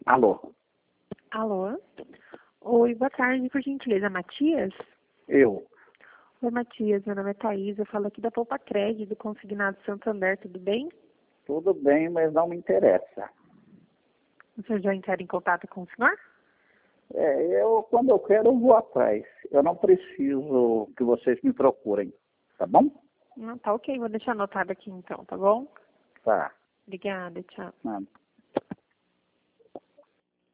Alô? Alô? Oi, boa tarde, por gentileza, Matias? Eu? Oi, Matias, meu nome é Thaís, eu falo aqui da Poupa Crédito, do Consignado Santander, tudo bem? Tudo bem, mas não me interessa. Você já entraram em contato com o senhor? Quando eu quero, eu vou atrás. Eu não preciso que vocês me procurem, tá bom? Não, tá ok, vou deixar anotado aqui então, tá bom? Tá. Obrigada, tchau. Nada.